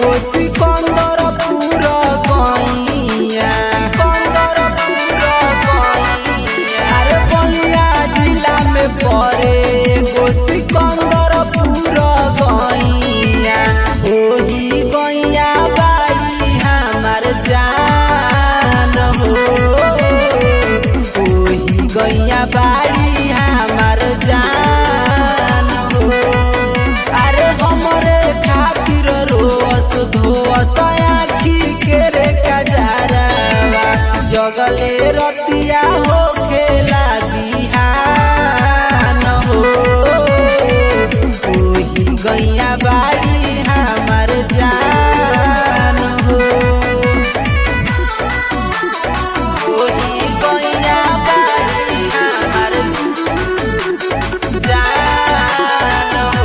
एगो सिकंदरपुर गइया अरे बलिया जिला में पड़े एगो सिकंदरपुर गइया ओही गइया बाड़ी हमार जान हो ओही गइया बाड़ी हमार जान हो अरे हमरे खातिर रोस धोस आखी के रे कजरवा जगले रतिया हो खेला बिहान हो ओही गइया बाड़ी हमार जान हो ओही गइया बाड़ी हमार जान हो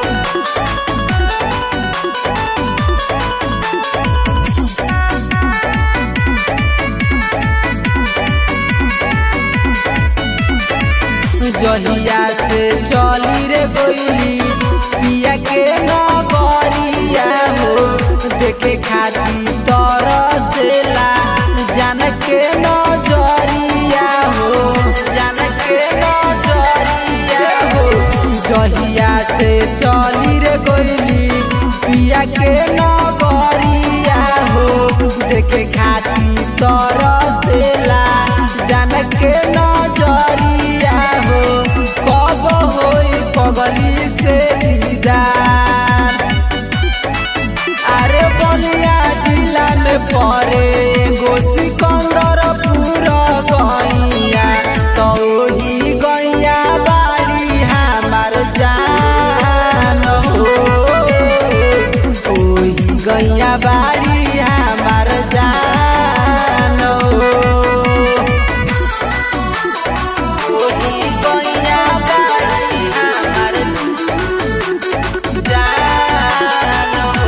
जहिया से चली रे गोइली पिया के नगरिया हो देखे खाती तरसेला जान के नजरिया हो जान के नजरिया हो जहिया से चली रे गोइली पिया के नगरिया हो देखे खाती तरसेला जान के नजरिया हो कब होई पगली से दीदार अरे बलिया जिला में पड़े एगो सिकंदरपुर गइया तो ओही गइया बाड़ी हमार जान हो ओही गइया बाड़ी हमार जान हो ओही गइया बाड़ी हमार जान हो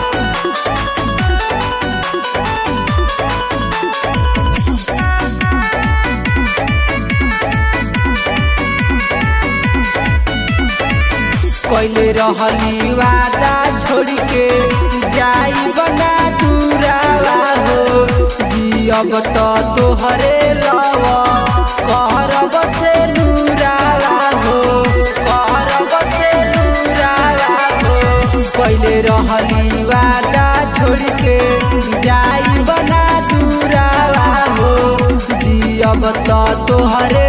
कइले रहली वादा छोड़ के जाई बना दूरावा हो जियब तो तोहरे रव कहरब से नूरावा हो कहरब से नूरावा हो कइले रहली वादा छोड़ के जाई बना दूरावा हो जियब तो तोहरे